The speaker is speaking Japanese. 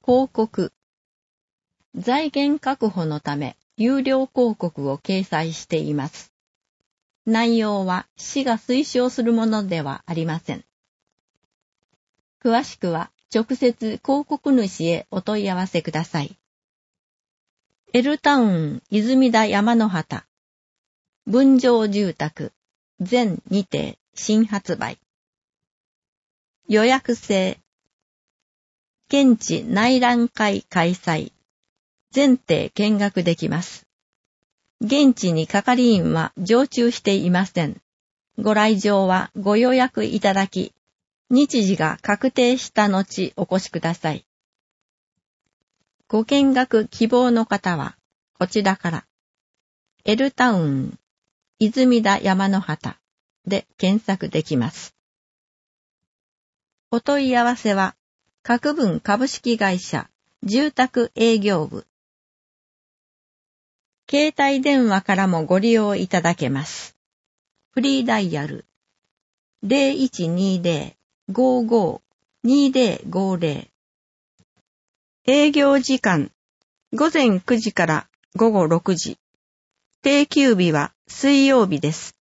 広告。財源確保のため、有料広告を掲載しています。内容は市が推奨するものではありません。詳しくは直接広告主へお問い合わせください。Lタウン泉田山の畑分譲住宅全2邸新発売。予約制。現地内覧会開催。全邸見学できます。現地に係員は常駐していません。ご来場はご予約いただき、日時が確定した後お越しください。ご見学希望の方は、こちらから、Lタウン、泉田山の畑で検索できます。お問い合わせは、各分株式会社、住宅営業部。携帯電話からもご利用いただけます。フリーダイヤル 0120-55-2050。営業時間午前9時から午後6時。定休日は水曜日です。